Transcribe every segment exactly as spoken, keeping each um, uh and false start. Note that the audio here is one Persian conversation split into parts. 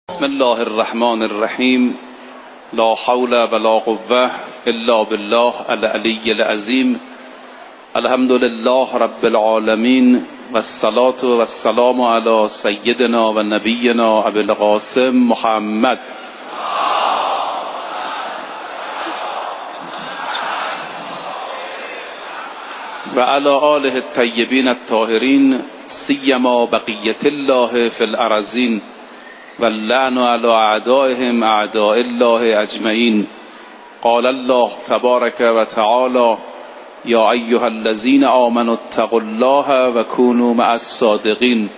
بسم الله الرحمن الرحیم. لا حول ولا قوة الا بالله العلی العظیم. الحمد لله رب العالمین و الصلاة و السلام علی سیدنا و نبینا ابی القاسم محمد و علی آله الطیبین الطاهرین، سیما بقیة الله فی الارضین و اللعن علی اعدائهم اعداء الله اجمعین. قال الله تبارک و تعالی: یا ایها الذین آمنوا اتقوا الله و کونوا مع الصادقین.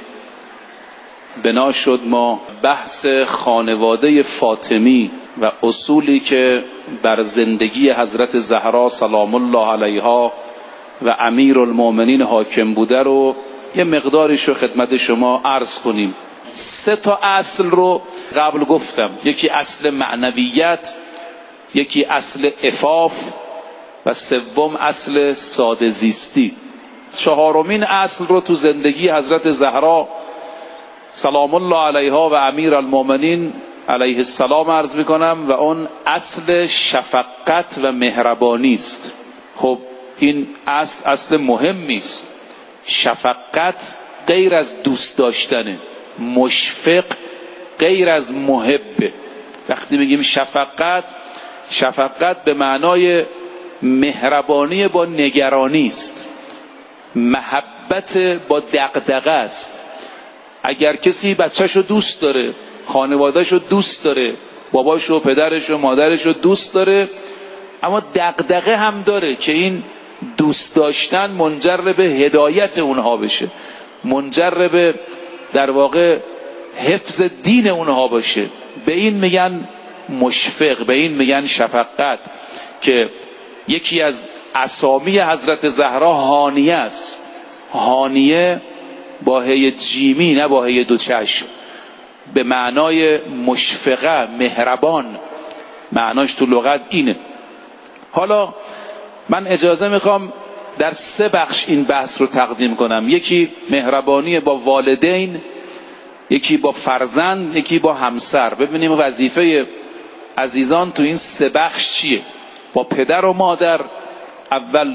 بنا شد ما بحث خانواده فاطمی و اصولی که بر زندگی حضرت زهرا سلام الله علیها و امیر المؤمنین حاکم بوده رو یه مقداریش رو خدمت شما عرض کنیم. سه تا اصل رو قبل گفتم، یکی اصل معنویت، یکی اصل عفاف و سوم اصل ساده زیستی. چهارمین اصل رو تو زندگی حضرت زهرا سلام الله علیها و امیر المؤمنین علیه السلام عرض میکنم و اون اصل شفقت و مهربانی است. خب این اصل اصل مهمی است. شفقت غیر از دوست داشتنه، مشفق غیر از محبه. وقتی بگیم شفقت، شفقت به معنای مهربانی با نگرانی است، محبت با دغدغه است. اگر کسی بچه‌شو دوست داره، خانواده‌شو دوست داره، باباشو، پدرشو، مادرشو دوست داره، اما دغدغه هم داره که این دوست داشتن منجر به هدایت اونها بشه، منجر به در واقع حفظ دین اونها باشه. به این میگن مشفق، به این میگن شفقت، که یکی از اسامی حضرت زهرا هانیه است. هانیه با هی جیمی، نه با هی دو چشم، به معنای مشفقه، مهربان، معناش تو لغت اینه. حالا من اجازه میخوام در سه بخش این بحث رو تقدیم کنم. یکی مهربانی با والدین، یکی با فرزند، یکی با همسر. ببینیم وظیفه عزیزان تو این سه بخش چیه. با پدر و مادر اول،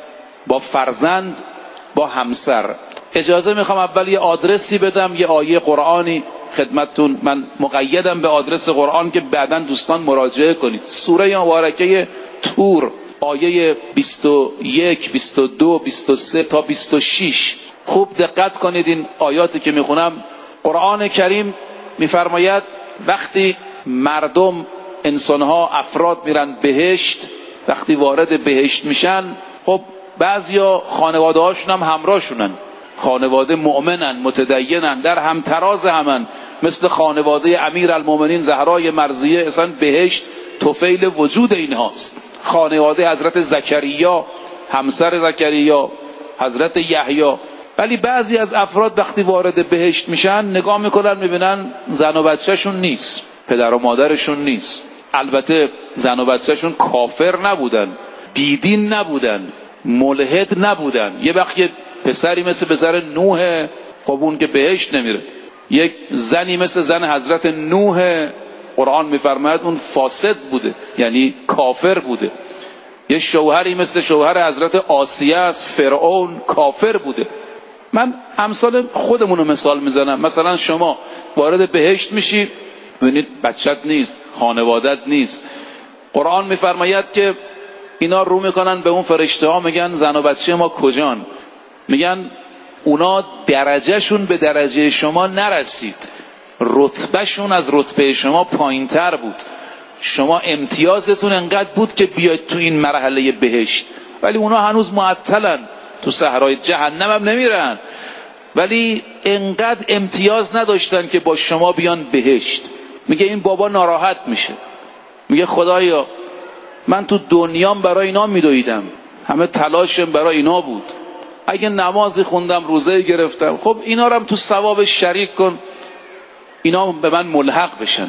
با فرزند، با همسر. اجازه میخوام اول یه آدرسی بدم، یه آیه قرآنی خدمتتون. من مقیدم به آدرس قرآن که بعداً دوستان مراجعه کنید. سوره مبارکه طور، آیه بیست و یک، بیست و دو، بیست و سه تا بیست و شش. خوب دقت کنید این آیاتی که میخونم. قرآن کریم میفرماید وقتی مردم، انسانها، افراد میرن بهشت، وقتی وارد بهشت میشن، خب بعضیا خانواده هاشون هم همراهشونن، خانواده مؤمنن، متدینن، در همتراز همن، مثل خانواده امیر المؤمنین زهرای مرضیه. اصلا بهشت طفیل وجود اینهاست. خانواده حضرت زکریا، همسر زکریا، حضرت یحیی. ولی بعضی از افراد وقتی وارد بهشت میشن، نگاه میکنن میبینن زن و بچهشون نیست، پدر و مادرشون نیست. البته زن و بچهشون کافر نبودن، بیدین نبودن، ملحد نبودن. یه وقت یه پسری مثل پسر نوح، خب اون که بهشت نمیره. یک زنی مثل زن حضرت نوح، قرآن میفرماید اون فاسد بوده، یعنی کافر بوده. یه شوهری مثل شوهر حضرت آسیه از فرعون، کافر بوده. من امثال خودمونو مثال میزنم. مثلا شما وارد بهشت میشی، ببینید بچت نیست، خانوادت نیست. قرآن میفرماید که اینا رو میکنن به اون فرشته ها، میگن زن و بچه ما کجان؟ میگن اونا درجهشون به درجه شما نرسید، رتبهشون از رتبه شما پایین تر بود. شما امتیازتون انقدر بود که بیاید تو این مرحله بهشت، ولی اونا هنوز معطلن، تو صحرای جهنم هم نمیرن، ولی انقدر امتیاز نداشتن که با شما بیان بهشت. میگه این بابا ناراحت میشه، میگه خدایا من تو دنیام برای اینا میدویدم، همه تلاشم برای اینا بود، اگه نمازی خوندم، روزه گرفتم، خب اینا رو هم تو ثواب شریک کن، اینا به من ملحق بشن.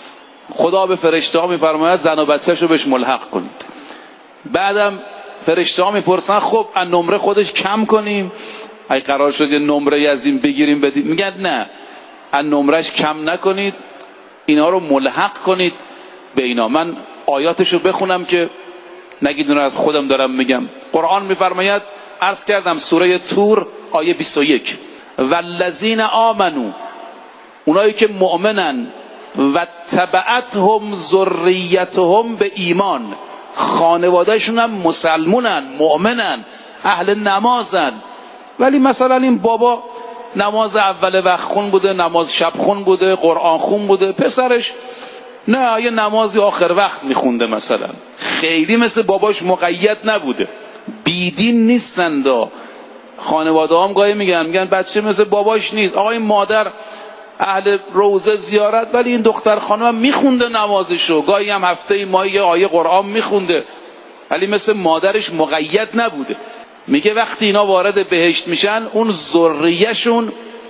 خدا به فرشته ها میفرماید زن و بچه‌ش رو بهش ملحق کنید. بعدم فرشته ها میپرسن خب از نمره خودش کم کنیم، اگه قرار شد یه نمره از این بگیریم بدیم، میگن نه، از نمرش کم نکنید، اینا رو ملحق کنید به اینا. من آیاتشو بخونم که نگید اون رو از خودم دارم میگم. قرآن میفرماید، عرض کردم سوره تور آیه بیست و یک، والذین آمنو، اونایی که مؤمنن، و تبعتهم ذریتهم به ایمان، خانوادهشون هم مسلمونن، مؤمنن، اهل نمازن، ولی مثلا این بابا نماز اول وقت خون بوده، نماز شب خون بوده، قرآن خون بوده، پسرش نه یه نمازی آخر وقت میخونده، مثلا خیلی مثل باباش مقید نبوده، بیدین نیستند. خانواده هم گاهی میگن میگن بچه مثل باباش نیست. آقا این مادر اهل روزه زیارت، ولی این دختر خانم میخونده نمازشو، گاهی هم هفته ماهی یه آیه قرآن میخونده، ولی مثل مادرش مقید نبوده. میگه وقتی اینا وارد بهشت میشن، اون ذریه‌شون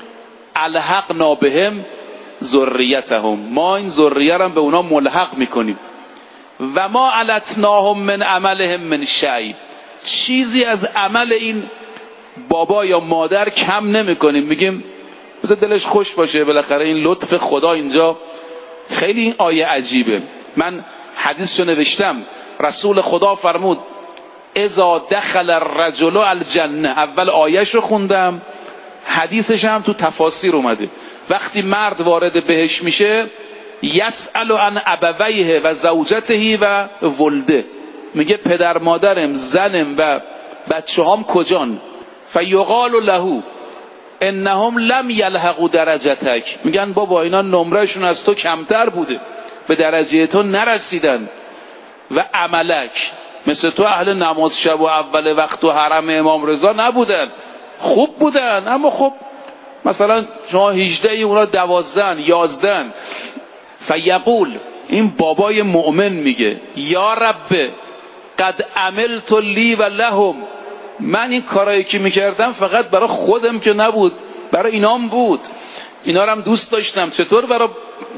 الحقنا بهم ذریتهم، ما این ذریه رو به اونا ملحق میکنیم. و ما علتناهم من عملهم من شیء، چیزی از عمل این بابا یا مادر کم نمیکنیم. میگیم بذار دلش خوش باشه، بالاخره این لطف خدا اینجا. خیلی این آیه عجیبه. من حدیثشو نوشتم، رسول خدا فرمود اذا دخل الرجل الجنه، اول آیهشو خوندم، حدیثش هم تو تفاسیر اومده. وقتی مرد وارد بهش میشه، یسأل عن ابویه و زوجته و ولده، میگه پدر مادرم، زنم و بچه هم کجان؟ فیقال له انهم لم یلحقوا درجتک، میگن بابا اینا نمرهشون از تو کمتر بوده، به درجه تو نرسیدن. و عملک، مثل تو اهل نماز شب و اول وقت و حرم امام رضا نبودن، خوب بودن، اما خب مثلا شما هجده ای اونا دوازدن یازدن. فیقول، این بابای مؤمن میگه یا رب قد عملت لی و لهم، من این کارایی که میکردم فقط برای خودم که نبود، برای اینام بود، اینا رو هم دوست داشتم، چطور برای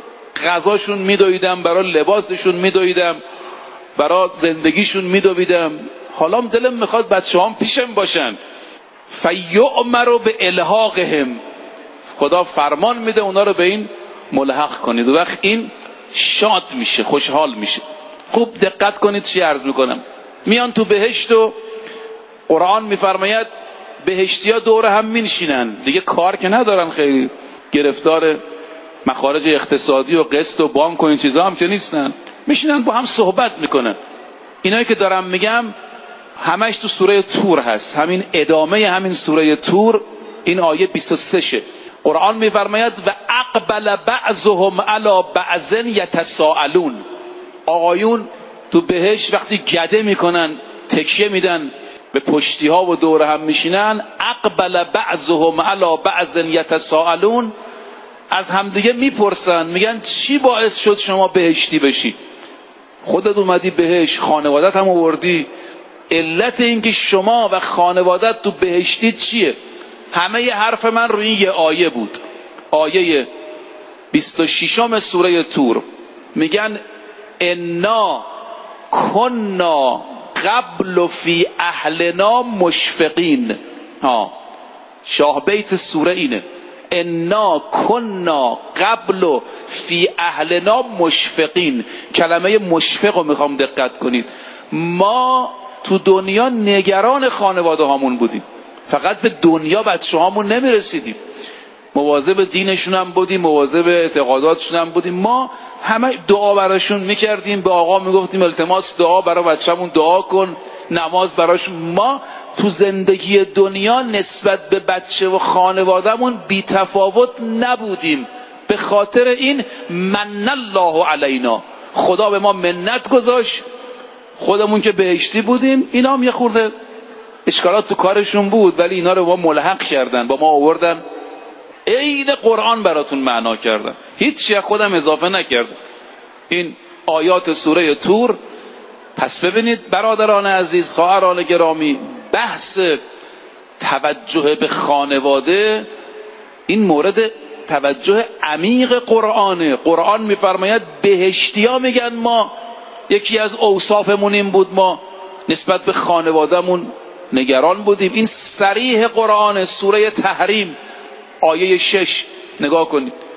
غذاشون میدویدم، برای لباسشون میدویدم، برای زندگیشون میدویدم، حالا دلم میخواد بچه هم پیشم باشن. فیؤمر به الحاقهم، خدا فرمان میده اونا رو به این ملحق کنید. و وقت این شاد میشه، خوشحال میشه. خوب دقت کنید چی عرض میکنم. میان تو بهشت و قرآن میفرماید بهشتی ها دور هم مینشینن، دیگه کار که ندارن، خیلی گرفتار مخارج اقتصادی و قسط و بانک و این چیزا هم که نیستن، میشینن با هم صحبت میکنن. اینایی که دارم میگم همش تو سوره تور هست، همین ادامه همین سوره تور، این آیه بیست و سه شه. قرآن میفرماید و اقبل بعضهم علی بعض یتساءلون، آقایون تو بهشت وقتی گده میکنن، تکیه میدن به پشتی ها و دور هم میشینن، اقبل بعضهم علی بعض یتساءلون، از همدیگه میپرسن، میگن چی باعث شد شما بهشتی بشی؟ خودت اومدی بهشت، خانوادت هم آوردی، علت اینکه شما و خانوادت تو بهشتی چیه؟ همه ی حرف من روی یه آیه بود، آیه بیست و ششم سوره تور. میگن انا کنا قبل فی اهلنا مشفقین. ها، شاه بیت سوره اینه، انا کنا قبل فی اهلنا مشفقین. کلمه مشفق رو میخوام دقت کنید. ما تو دنیا نگران خانواده هامون بودیم، فقط به دنیا بچه هامون نمیرسیدیم، مواظب دینشون هم بودیم، مواظب اعتقاداتشون هم بودیم. ما همه دعا براشون میکردیم، به آقا میگفتیم التماس دعا برای بچه‌مون دعا کن، نماز براشون. ما تو زندگی دنیا نسبت به بچه و خانوادهمون بی تفاوت نبودیم. به خاطر این من الله علینا، خدا به ما منت گذاشت، خودمون که بهشتی بودیم، اینا هم یه خورده اشکالات تو کارشون بود، ولی اینا رو با ما ملحق کردن، با ما آوردن عین قرآن براتون معنا کردن، هیچ چیز خودم اضافه نکردم. این آیات سوره تور. پس ببینید برادران عزیز، خواهران گرامی، بحث توجه به خانواده این مورد توجه عمیق قرآنه. قرآن میفرماید بهشتی ها میگن ما یکی از اوصافمون این بود، ما نسبت به خانوادهمون نگران بودیم. این صریح قرآن، سوره تحریم آیه شش نگاه کنید.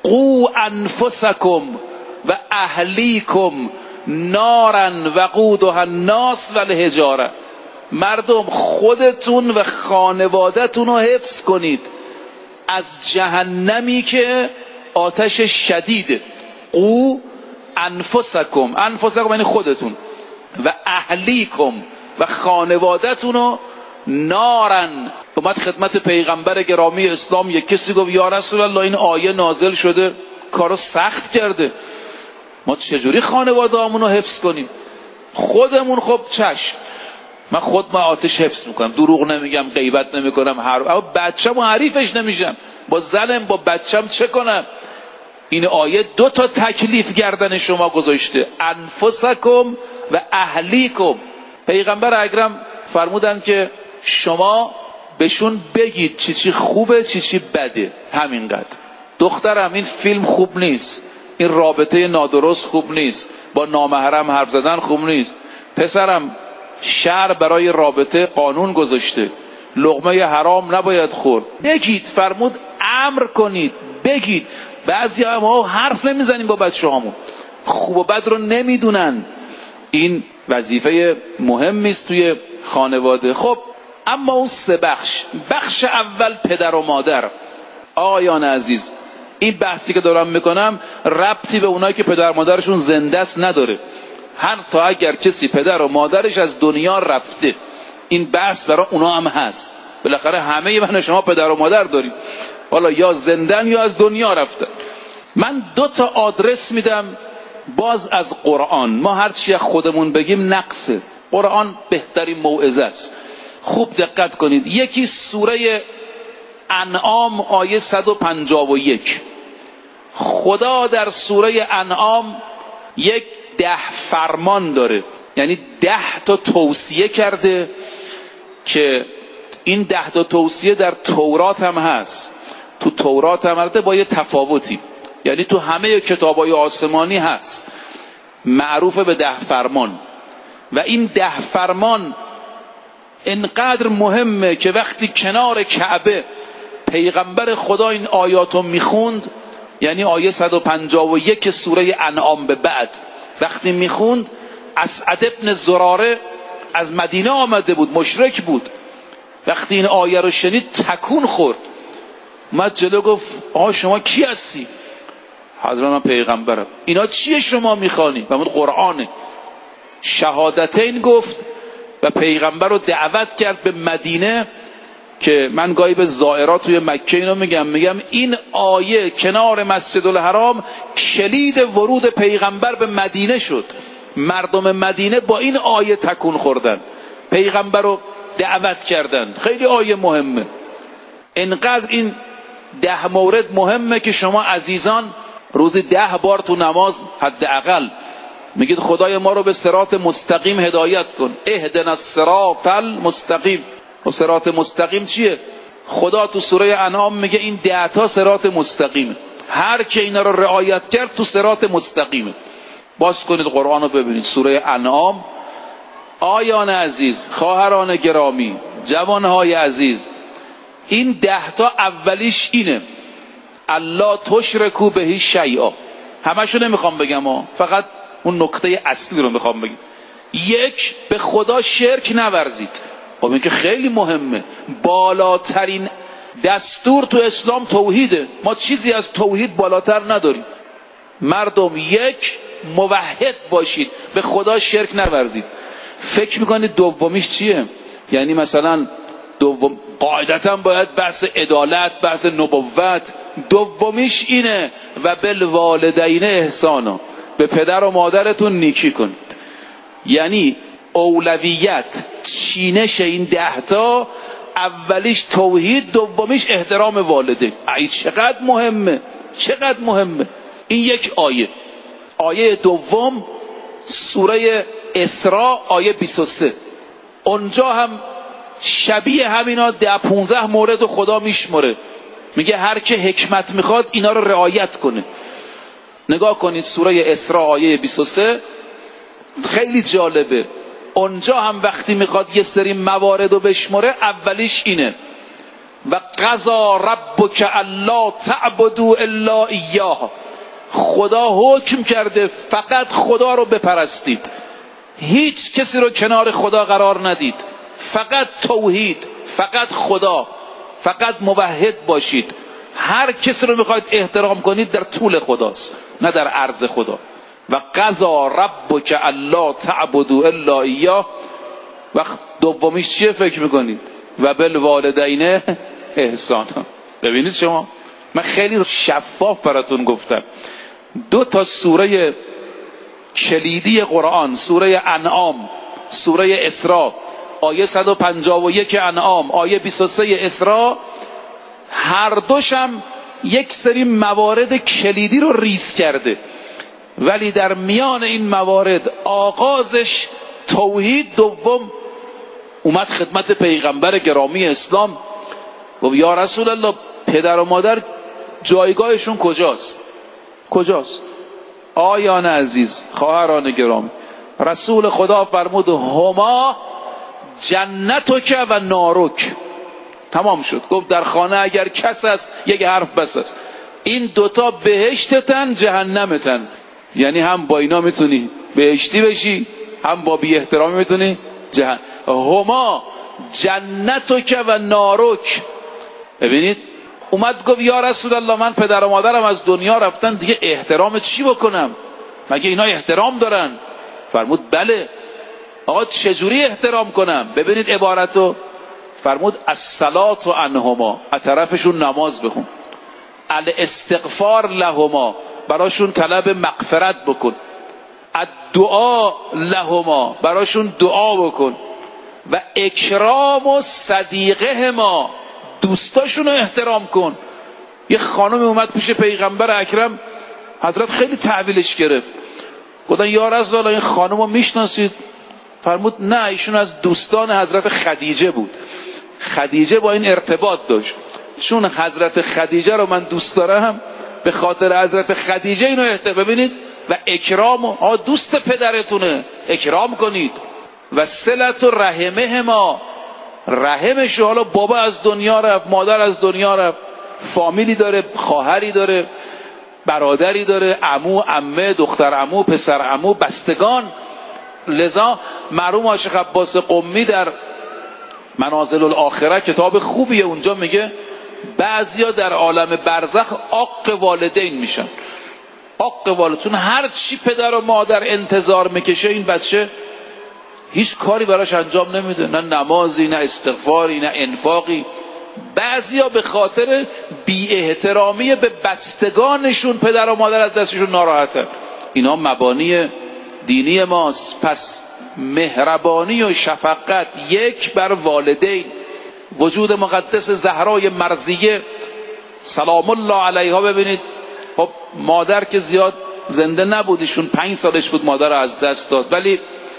قو انفسکم و اهلیکم نارا وقودها الناس والحجاره. مردم خودتون و خانوادهتون رو حفظ کنید از جهنمی که آتش شدیده. قو انفسکم، انفسکم یعنی خودتون، و اهلیکم و خانوادهتون رو نارن. اومد خدمت پیغمبر گرامی اسلام، یک کسی گفت یا رسول الله این آیه نازل شده کارو سخت کرده، ما چجوری خانواده همون رو حفظ کنیم؟ خودمون خب چشم، من خود ما آتش حفظ میکنم، دروغ نمیگم، غیبت نمیکنم، هر اما بچه‌م حریفش نمیشم، با زنم با بچه‌م چه کنم؟ این آیه دو تا تکلیف گردن شما گذاشته، انفسکم و اهلیکم. پیغمبر اکرم فرمودن که شما بهشون بگید چی چی خوبه چی چی بده، همینقدر. دخترم این فیلم خوب نیست، این رابطه نادرست خوب نیست، با نامحرم حرف زدن خوب نیست. پسرم شرع برای رابطه قانون گذاشته، لقمه حرام نباید خورد. بگید، فرمود امر کنید، بگید. بعضی ما حرف نمیزنیم با بچه هامون، خوب و بد رو نمیدونن. این وظیفه مهمی است توی خانواده. خب اما اون سه بخش، بخش اول پدر و مادر. آقایان عزیز، این بحثی که دارم میکنم ربطی به اونایی که پدر مادرشون زنده است نداره. حتی اگر کسی پدر و مادرش از دنیا رفته، این بحث برای اونا هم هست. بالاخره همه من شما پدر و مادر داریم، حالا یا زندن یا از دنیا رفتن. من دو تا آدرس میدم باز از قرآن. ما هرچی خودمون بگیم نقصه، قرآن بهترین موعظه است. خوب دقت کنید. یکی سوره انعام آیه صد و پنجاه و یک. خدا در سوره انعام یک ده فرمان داره، یعنی ده تا توصیه کرده که این ده تا توصیه در تورات هم هست. تو تورات هم البته با یه تفاوتی، یعنی تو همه کتابای آسمانی هست، معروف به ده فرمان. و این ده فرمان اینقدر مهمه که وقتی کنار کعبه پیغمبر خدا این آیاتو میخوند، یعنی آیه صد و پنجاه و یک سوره انعام به بعد وقتی میخوند، اسعد ابن زراره از مدینه آمده بود، مشرک بود. وقتی این آیه رو شنید تکون خورد، اومد جلو گفت آها شما کی هستی؟ حضرت من پیغمبرم. اینا چیه شما میخوانی؟ و قرآنه. شهادتین گفت و پیغمبر رو دعوت کرد به مدینه. که من گاهی به زائرات توی مکه اینو میگم، میگم این آیه کنار مسجد الحرام کلید ورود پیغمبر به مدینه شد. مردم مدینه با این آیه تکون خوردن، پیغمبر رو دعوت کردن. خیلی آیه مهمه. انقدر این ده مورد مهمه که شما عزیزان روزی ده بار تو نماز حداقل میگید خدای ما رو به صراط مستقیم هدایت کن، اهدنا الصراط المستقیم. خب صراط مستقیم چیه؟ خدا تو سوره انعام میگه این ده تا صراط مستقیمه، هر که اینا رو رعایت کرد تو صراط مستقیمه. باز کنید قرآن رو ببینید، سوره انعام. آیان عزیز، خواهران گرامی، جوانهای عزیز، این ده تا اولیش اینه الله تشرکو بهی شیئا. همشو نمیخوام بگم ها، فقط اون نکته اصلی رو میخوام بگم. یک، به خدا شرک نورزید. خب این که خیلی مهمه. بالاترین دستور تو اسلام توحیده، ما چیزی از توحید بالاتر نداریم. مردم یک، موحد باشید، به خدا شرک نورزید. فکر میکنید دومیش چیه؟ یعنی مثلا دوم قاعدتا باید بحث عدالت، بحث نبوت. دومیش اینه و بالوالدین احسانا، به پدر و مادرتون نیکی کنید. یعنی اولویت چینش این ده تا، اولیش توحید، دومیش احترام والدین. ای چقدر مهمه، چقدر مهمه. این یک آیه. آیه دوم سوره اسراء آیه بیست و سه. اونجا هم شبیه همینا ده پونزده مورد خدا میشمره، میگه هر که حکمت میخواد اینا رو رعایت کنه. نگاه کنید سوره اسراء آیه بیست و سه، خیلی جالبه. اونجا هم وقتی میخواد یه سری موارد رو بشمره، اولیش اینه و قضا ربک الا تعبدوا الا ایاه، خدا حکم کرده فقط خدا رو بپرستید، هیچ کسی رو کنار خدا قرار ندید، فقط توحید، فقط خدا، فقط موحد باشید. هر کسی رو میخواید احترام کنید در طول خداست نه در عرض خدا. و قضا ربک الا تعبدوا الا ایاه. و دومیش چیه فکر میکنید؟ و بالوالدین احسان. ببینید شما، من خیلی شفاف براتون گفتم دو تا سوره کلیدی قرآن، سوره انعام، سوره اسراء، آیه صد و پنجاه و یک انعام، آیه بیست و سه اسراء، هر دوشم یک سری موارد کلیدی رو ریز کرده، ولی در میان این موارد آغازش توحید، دوم اومد خدمت پیغمبر گرامی اسلام و یا رسول الله پدر و مادر جایگاهشون کجاست؟ کجاست؟ آیان عزیز، خواهران گرامی، رسول خدا فرمود هما جنتک و نارک. تمام شد. گفت در خانه اگر کس است یک حرف بس است، این دوتا بهشتتن جهنمتن. یعنی هم با اینا میتونی بهشتی بشی، هم با بی احترامی میتونی جهنم. هما جنتک و نارک. ببینید اومد گفت یا رسول الله من پدر و مادرم از دنیا رفتن، دیگه احترام چی بکنم؟ مگه اینا احترام دارن؟ فرمود بله. آقا چجوری احترام کنم؟ ببینید عبارتو، فرمود الصلاة عنهما، از طرفشون نماز بخون، الاستغفار لهما، براشون طلب مغفرت بکن، الدعا لهما، براشون دعا بکن، و اکرام و صدیقهما، دوستاشون رو احترام کن. یه خانمی اومد پیش پیغمبر اکرم، حضرت خیلی تحویلش گرفت، گفتن یا رسول الله این خانم رو میشناسید؟ فرمود نه، ایشون از دوستان حضرت خدیجه بود، خدیجه با این ارتباط داشت، چون حضرت خدیجه رو من دوست دارم به خاطر حضرت خدیجه اینو احترام. ببینید و اکرام، آ دوست پدرتونه اکرام کنید، و صلت و رحمه ما، رحمش، حالا بابا از دنیا رفت، مادر از دنیا رفت، فامیلی داره، خواهری داره، برادری داره، عمو، عمه، دختر عمو، پسر عمو، بستگان. لذا مرحوم شیخ عباس قمی در منازل الاخره کتاب خوبیه، اونجا میگه بعضیا در عالم برزخ عاق والدین میشن. عاق والدین، هر چی پدر و مادر انتظار میکشه این بچه هیچ کاری براش انجام نمیده، نه نمازی، نه استغفاری، نه انفاقی. بعضیا به خاطر بی احترامی به بستگانشون پدر و مادر از دستشون ناراحتن. اینا مبانی دینی ماست. پس مهربانی و شفقت یک بر والدین. وجود مقدس زهرای مرضیه سلام الله علیها، ببینید خب مادر که زیاد زنده نبودیشون، پنج سالش بود مادر از دست داد، ولی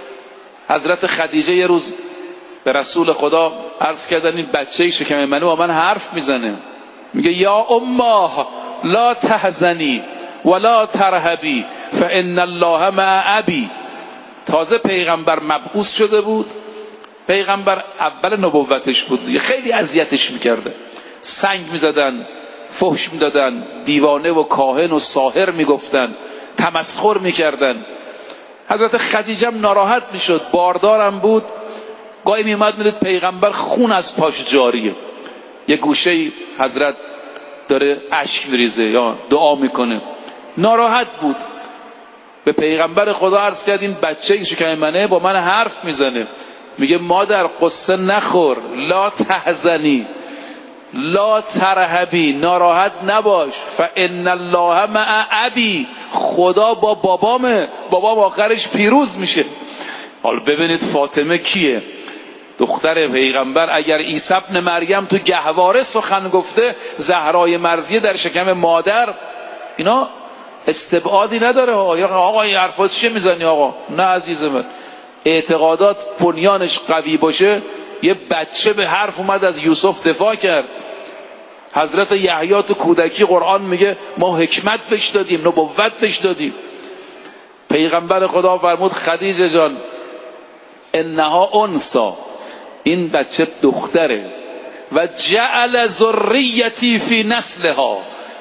حضرت خدیجه یه روز به رسول خدا عرض کردن این بچه شکم منو با من حرف میزنه، میگه یا امه لا تحزنی ولا ترهبی فان الله مع ابی. تازه پیغمبر مبعوث شده بود، پیغمبر اول نبوتش بود، خیلی اذیتش میکرده، سنگ میزدن، فحش میدادن، دیوانه و کاهن و ساحر میگفتن، تمسخر میکردن. حضرت خدیجه هم ناراحت میشد، باردارم بود، گاهی میومد میدید پیغمبر خون از پاش جاریه، یه گوشه حضرت داره اشک میریزه یا دعا میکنه، ناراحت بود. به پیغمبر خدا عرض کرد این بچه شکم منه با من حرف میزنه، میگه مادر قصه نخور، لا تحزنی لا ترهبی، ناراحت نباش، فان الله مع ابی، خدا با بابامه، بابام آخرش پیروز میشه. حالا ببینید فاطمه کیه؟ دختر پیغمبر. اگر عیسی ابن مریم تو گهواره سخن گفته، زهرای مرضیه در شکم مادر، اینا استبعادی نداره. آقا این حرفات چیه میزنی آقا؟ نه عزیز من، اعتقادات بنیانش قوی باشه. یه بچه به حرف اومد از یوسف دفاع کرد. حضرت یحیی تو کودکی قرآن میگه ما حکمت بهش دادیم، نبوت بهش دادیم. پیغمبر خدا فرمود خدیجه جان انها انسا، این بچه دختره، و جعل ذریتی فی نسلها.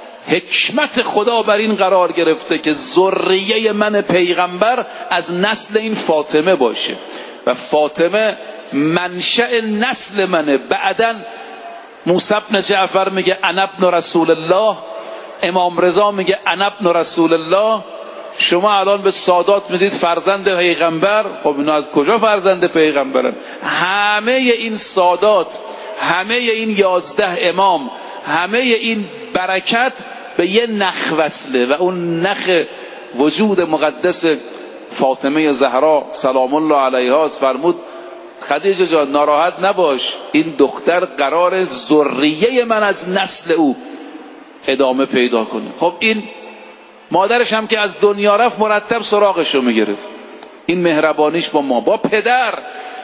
حکمت خدا بر این قرار گرفته که ذریه من پیغمبر از نسل این فاطمه باشه و فاطمه منشأ نسل منه. بعداً موسی بن جعفر میگه انا ابن رسول الله، امام رضا میگه انا ابن رسول الله. شما الان به سادات میدید فرزند پیغمبر، خب اینا از کجا فرزند پیغمبرن؟ همه این سادات، همه این یازده امام، همه این برکت به یه نخ وصله و اون نخ وجود مقدس فاطمه زهرا سلام الله علیها است. فرمود خدیجه جان ناراحت نباش، این دختر قرار ذریه من از نسل او ادامه پیدا کنه. خب این مادرش هم که از دنیا رفت مرتب سراغش رو میگرفت. این مهربانیش با ما، با پدر.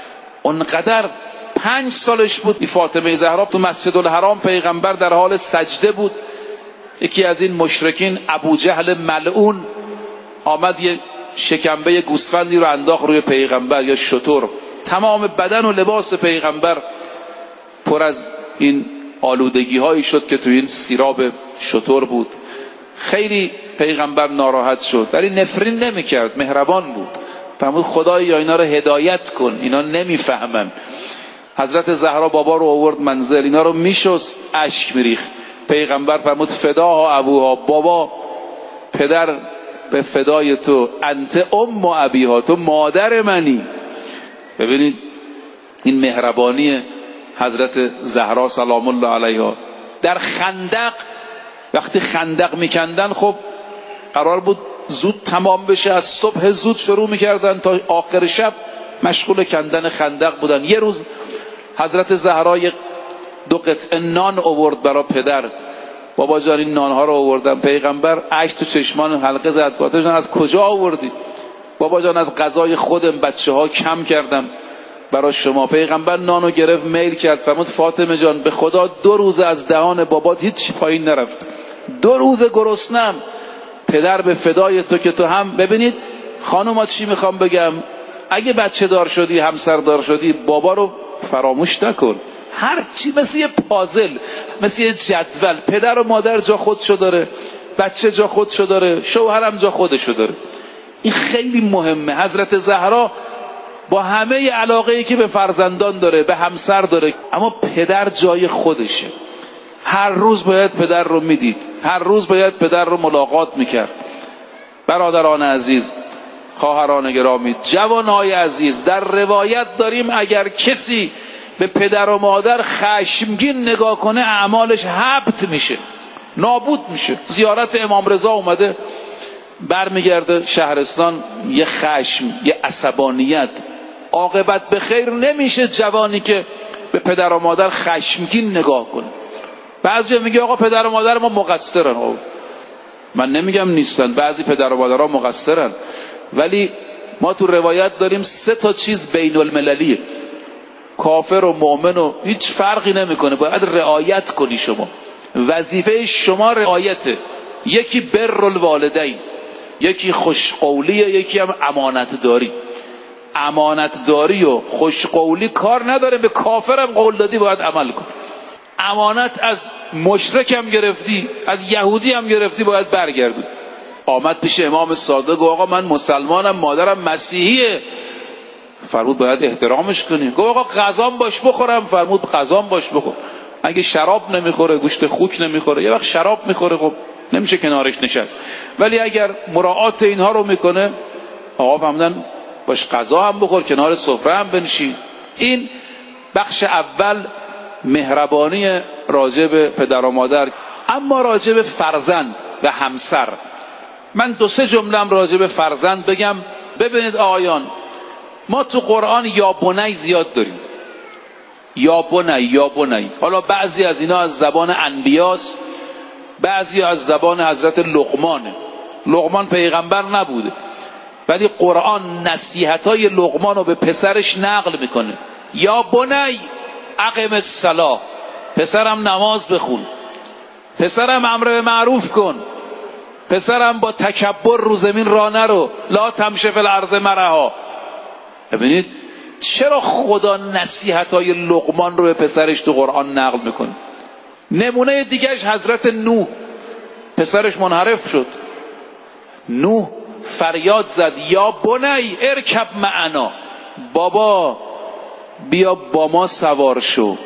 اونقدر پنج سالش بود این فاطمه زهرا تو مسجد الحرام پیغمبر در حال سجده بود. یکی از این مشرکین ابو جهل ملعون آمد یه شکمبه گوسفندی رو انداخت روی پیغمبر یا شتر. تمام بدن و لباس پیغمبر پر از این آلودگی هایی شد که تو این سیراب شتر بود. خیلی پیغمبر ناراحت شد، ولی نفرین نمی کرد، مهربان بود. فرمود خدایا اینا رو هدایت کن، اینا نمیفهمن. حضرت زهرا بابا رو آورد منزل، اینا رو میشست، اشک میریخت. پیغمبر فرمود فداها ابوها، بابا پدر به فدای تو، انت ام و ابیها، تو مادر منی. ببینید این مهربانی حضرت زهرا سلام الله علیها. در خندق وقتی خندق میکندن خب قرار بود زود تمام بشه، از صبح زود شروع میکردن تا آخر شب مشغول کندن خندق بودن. یه روز حضرت زهرا دو قطعه نان آورد برای پدر. بابا جان این نان ها رو آوردم. پیغمبر اشک تو چشمان حلقه زد. فاطمه جان از کجا آوردی؟ بابا جان از غذای خودم بچه ها کم کردم برای شما. پیغمبر نانو گرفت میل کرد، فرمود فاطمه جان به خدا دو روز از دهان بابات هیچ پایین نرفت، دو روز گرسنم. پدر به فدای تو که تو هم. ببینید خانوما چی میخوام بگم، اگه بچه دار شدی، همسر دار شدی، بابا رو فراموش نکن. هر چی مثل یه پازل، مثل یه جدول، پدر و مادر جا خودشو داره، بچه جا خودشو داره، شوهرم جا خودشو داره. این خیلی مهمه. حضرت زهرا با همه علاقه‌ای که به فرزندان داره، به همسر داره، اما پدر جای خودشه. هر روز باید پدر رو میدید، هر روز باید پدر رو ملاقات میکرد. برادران عزیز، خواهران گرامی، جوانای عزیز، در روایت داریم اگر کسی به پدر و مادر خشمگین نگاه کنه اعمالش هبط میشه، نابود میشه. زیارت امام رضا اومده، برمیگرده شهرستان، یه خشم، یه عصبانیت. عاقبت به خیر نمیشه جوانی که به پدر و مادر خشمگین نگاه کنه. بعضی میگه آقا پدر و مادر ما مقصرن. آقا من نمیگم نیستن، بعضی پدر و مادرها مقصرن، ولی ما تو روایت داریم سه تا چیز بین المللیه. کافر و مؤمن و هیچ فرقی نمیکنه، باید رعایت کنی. شما وظیفه شما رعایته. یکی بر الوالدین، یکی خوشقولیه، یکی هم امانت داری. امانت داری و خوشقولی کار نداره، به کافرم قول دادی باید عمل کن. امانت از مشرک هم گرفتی، از یهودی هم گرفتی، باید برگردون. آمد پیش امام صادق، گفت آقا من مسلمانم، مادرم مسیحیه. فرمود باید احترامش کنی. گفت آقا غذام باش بخورم. فرمود غذام باش بخور. اگه شراب نمیخوره، گوشت خوک نمیخوره، یه وقت شراب میخوره، خب نمیشه کنارش نشست. ولی اگر مراعات اینها رو میکنه، آقا فهمیدن باش غذا هم بخور، کنار سفره هم بنشین. این بخش اول مهربانی راجع به پدر و مادر. اما راجع به فرزند و همسر، من دو سه جمله راجع به فرزند بگم. ببینید آیان، ما تو قرآن یا بنی زیاد داریم، یا بنی یا بنی. حالا بعضی از اینا از زبان انبیاست، بعضی از زبان حضرت لقمانه. لقمان پیغمبر نبوده، ولی قرآن نصیحتای لقمان رو به پسرش نقل میکنه. یا بنی اقم الصلاة، پسرم نماز بخون، پسرم امر به معروف کن، پسرم با تکبر رو زمین راه نرو، لا تمشی فی الارض مرحا. ببینید چرا خدا نصیحت‌های لقمان رو به پسرش تو قرآن نقل میکنه؟ نمونه دیگهش حضرت نوح، پسرش منحرف شد. نوح فریاد زد یا بنی ارکب معنا، بابا بیا با ما سوار شو،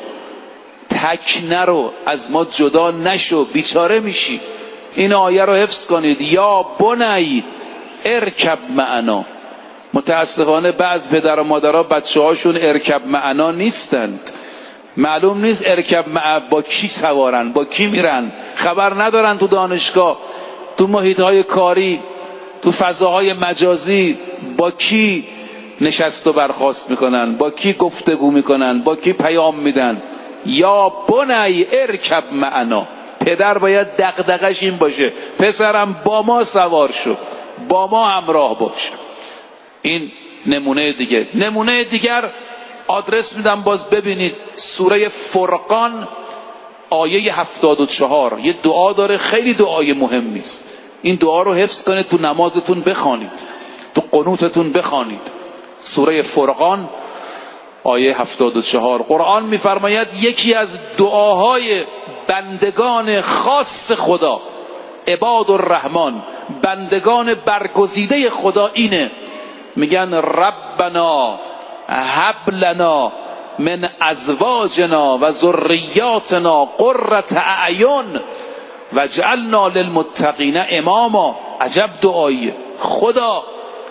تک نرو، از ما جدا نشو، بیچاره میشی. این آیه رو حفظ کنید، یا بنی ارکب معنا. متاسفانه بعض پدر و مادرها بچه هاشون ارکب معنا نیستند، معلوم نیست ارکب مع... با کی سوارن، با کی میرن، خبر ندارن. تو دانشگاه، تو محیطهای کاری، تو فضاهای مجازی با کی نشست و برخاست میکنن، با کی گفتگو میکنن، با کی پیام میدن. یا بنی ارکب معنا، پدر باید دغدغش این باشه پسرم با ما سوار شو، با ما همراه باش. این نمونه دیگه. نمونه دیگر آدرس میدم باز ببینید، سوره فرقان آیه هفتاد و چهار یه دعا داره، خیلی دعای مهمی است. این دعا رو حفظ کنید، تو نمازتون بخوانید، تو قنوتتون بخوانید. سوره فرقان آیه هفتاد و چهار قرآن میفرماید یکی از دعاهای بندگان خاص خدا، عباد الرحمن، بندگان برگزیده خدا اینه، میگن ربنا هب لنا من ازواجنا و ذریاتنا قرة اعین واجعلنا للمتقین اماما. عجب دعاییه. خدا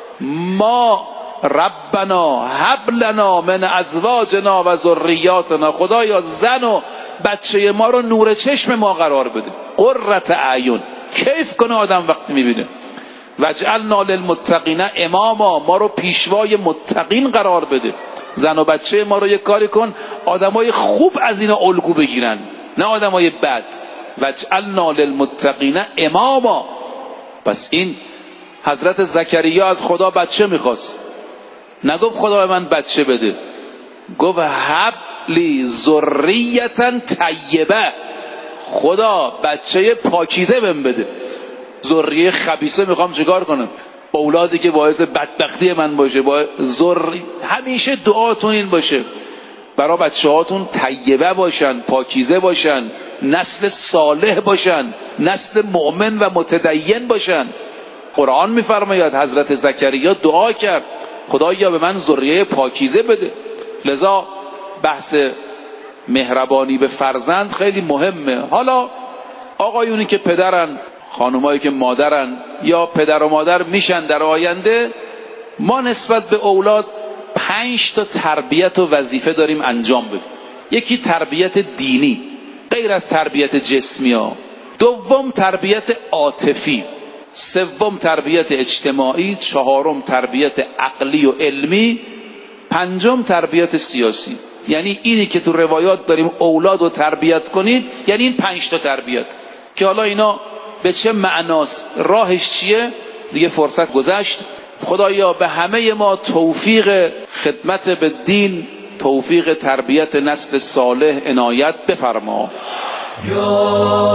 ما ربنا هب لنا من ازواجنا و ذریاتنا، خدایا زن و بچه ما رو نور چشم ما قرار بده. قرة اعین، کیف کنه آدم وقتی میبینه. واجعلنا للمتقین اماما، ما رو پیشوای متقین قرار بده. زن و بچه ما رو یک کاری کن آدمای خوب از اینا الگو بگیرن، نه آدمای بد. واجعلنا للمتقین اماما. پس این حضرت زکریا از خدا بچه میخواست، نگفت خدا به من بچه بده، گفت هب لی ذریة طیبه، خدا بچه پاکیزه بهم بده. ذریه خبیثه میخوام چیکار کنم؟ اولادی که باعث بدبختی من باشه. با ذری همیشه دعاتون این باشه برای بچه هاتون طیبه باشن، پاکیزه باشن، نسل صالح باشن، نسل مؤمن و متدین باشن. قرآن میفرماید حضرت زکریا دعا کرد خدایا به من ذریه پاکیزه بده. لذا بحث مهربانی به فرزند خیلی مهمه. حالا آقایونی که پدرن، خانومایی که مادرن یا پدر و مادر میشن در آینده، ما نسبت به اولاد پنج تا تربیت و وظیفه داریم انجام بدیم. یکی تربیت دینی غیر از تربیت جسمی ها، دوم تربیت عاطفی، سوم تربیت اجتماعی، چهارم تربیت عقلی و علمی، پنجم تربیت سیاسی. یعنی اینی که تو روایات داریم اولاد رو تربیت کنید، یعنی این پنج تا تربیت که حالا اینا به چه معناست، راهش چیه، دیگه فرصت گذشت. خدایا به همه ما توفیق خدمت به دین، توفیق تربیت نسل صالح عنایت بفرما.